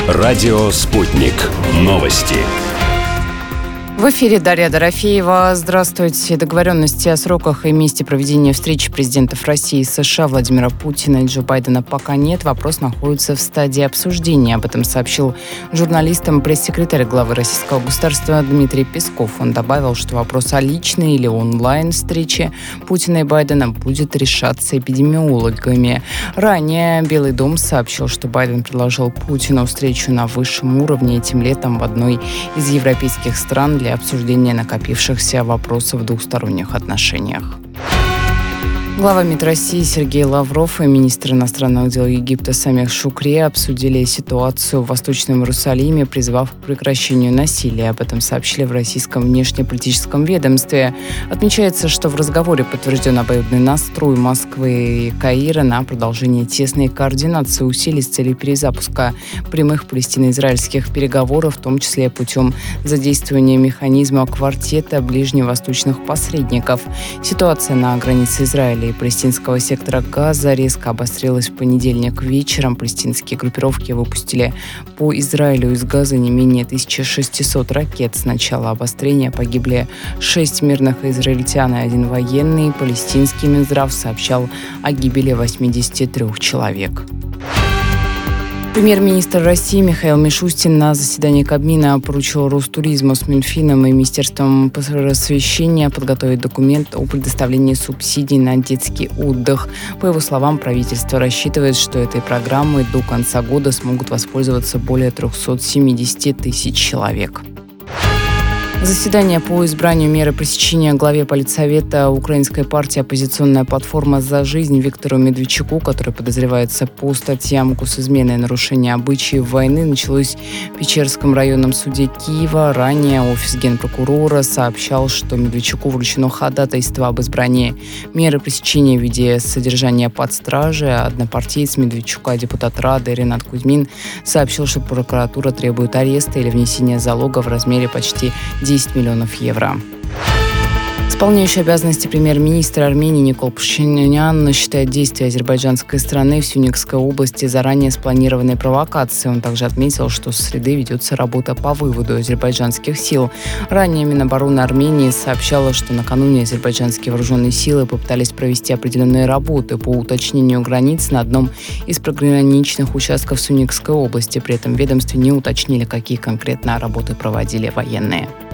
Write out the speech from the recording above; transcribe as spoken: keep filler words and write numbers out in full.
Радио «Спутник». Новости. В эфире Дарья Дорофеева. Здравствуйте. Договоренности о сроках и месте проведения встречи президентов России и США Владимира Путина и Джо Байдена пока нет. Вопрос находится в стадии обсуждения. Об этом сообщил журналистам пресс-секретарь главы российского государства Дмитрий Песков. Он добавил, что вопрос о личной или онлайн-встрече Путина и Байдена будет решаться эпидемиологами. Ранее Белый дом сообщил, что Байден предложил Путину встречу на высшем уровне этим летом в одной из европейских стран для обсуждения накопившихся вопросов в двухсторонних отношениях. Глава МИД России Сергей Лавров и министр иностранных дел Египта Самех Шукри обсудили ситуацию в Восточном Иерусалиме, призвав к прекращению насилия. Об этом сообщили в российском внешнеполитическом ведомстве. Отмечается, что в разговоре подтвержден обоюдный настрой Москвы и Каира на продолжение тесной координации усилий с целью перезапуска прямых палестино-израильских переговоров, в том числе путем задействования механизма квартета ближневосточных посредников. Ситуация на границе Израиля и палестинского сектора Газа резко обострилась в понедельник вечером. Палестинские группировки выпустили по Израилю из Газа не менее тысяча шестьсот ракет. С начала обострения погибли шесть мирных израильтян и один военный. Палестинский Минздрав сообщал о гибели восьмидесяти трёх человек. Премьер-министр России Михаил Мишустин на заседании Кабмина поручил Ростуризму с Минфином и Министерством просвещения подготовить документ о предоставлении субсидий на детский отдых. По его словам, правительство рассчитывает, что этой программой до конца года смогут воспользоваться более триста семьдесят тысяч человек. Заседание по избранию меры пресечения главе Политсовета Украинской партии «Оппозиционная платформа за жизнь» Виктору Медведчуку, который подозревается по статьям госизмены и нарушения обычаев войны, началось в Печерском районном суде Киева. Ранее офис генпрокурора сообщал, что Медведчуку вручено ходатайство об избрании меры пресечения в виде содержания под стражей. Однопартиец Медведчука, депутат Рады Ренат Кузьмин, сообщил, что прокуратура требует ареста или внесения залога в размере почти десять миллионов евро. Исполняющий обязанности премьер-министра Армении Никол Пашинян считает действия азербайджанской страны в Сюникской области заранее спланированной провокацией. Он также отметил, что с среды ведется работа по выводу азербайджанских сил. Ранее Минобороны Армении сообщало, что накануне азербайджанские вооруженные силы попытались провести определенные работы по уточнению границ на одном из приграничных участков Сюникской области. При этом в ведомстве не уточнили, какие конкретно работы проводили военные.